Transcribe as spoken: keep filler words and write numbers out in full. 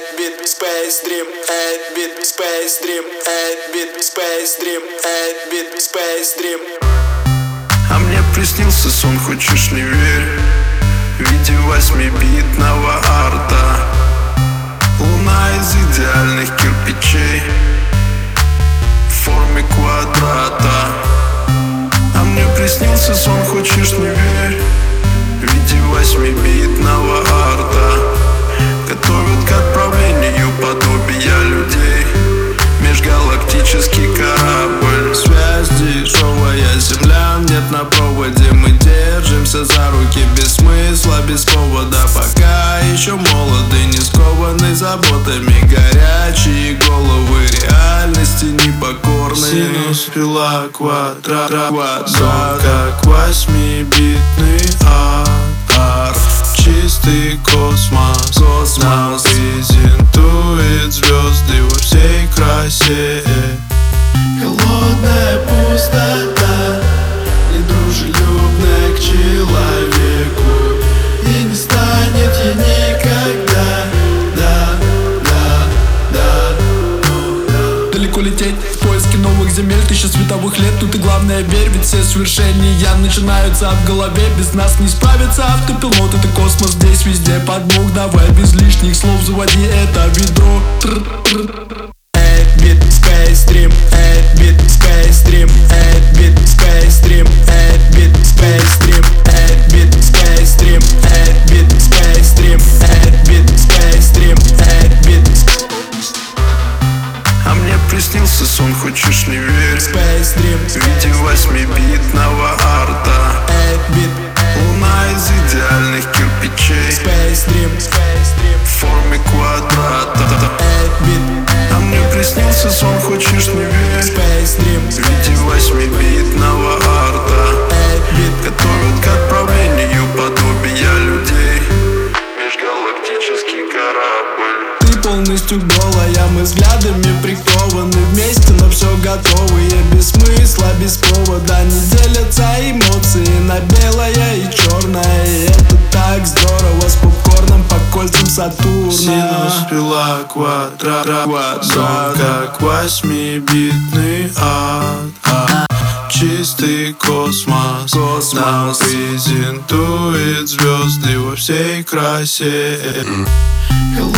eight bit Space Dream, eight bit Space Dream, eight bit Space Dream, eight bit Space Dream. А мне приснился сон, хочешь не верь, в виде восьмибитного арта. Луна из идеальных кирпичей в форме квадрата. А мне приснился сон, хочешь не верь, в виде восьмибитного арта. Готовят к отправлению подобия людей, межгалактический корабль. Связь дешевая, землян нет на проводе. Мы держимся за руки без смысла, без повода. Пока еще молоды, не скованы заботами. Горячие головы реальности непокорные. Синус, пила, квадрат, квадрат, как восьмибитный арт. Чистый космос, космос презентует звезды во всей красе. Холодная пустота, недружелюбная к человеку, и не станет ей никогда. Да, да, да, ну, да. Далеко лететь в поиске новых земель, тысяча световых лет. Тут и главное верь, ведь все свершения начинаются в голове. Без нас не справится автопилот, это космос здесь везде подмог. Давай без лишних слов заводи это ведро. eight bit Space Dream, eight bit Space Dream, eight bit Space Dream, eight bit Space Dream, eight bit Space Dream, eight bit Space Dream, eight bit Space Dream, eight bit. А мне приснился сон, хочешь не верь, Space Dream, в виде восьмибитного арта. eight bit Луна из идеальных кирпичей Space Dream, в форме квадрата. eight bit А мне приснился сон, хочешь не верь, Space Dream, в виде восьмибитного арта. eight bit Готовят к отправлению подобия людей, межгалактический корабль. Ты полностью голая, мы взглядами прикованы вместе, но все готовые. Без смысла, без повода не делятся эмоции на белое и черное. И это так здорово, с попкорном по кольцам Сатурна. Синус, пила, квадрат, квадрат, как восьмибитный ад. Чистый космос, космос презентует звезды во всей красе.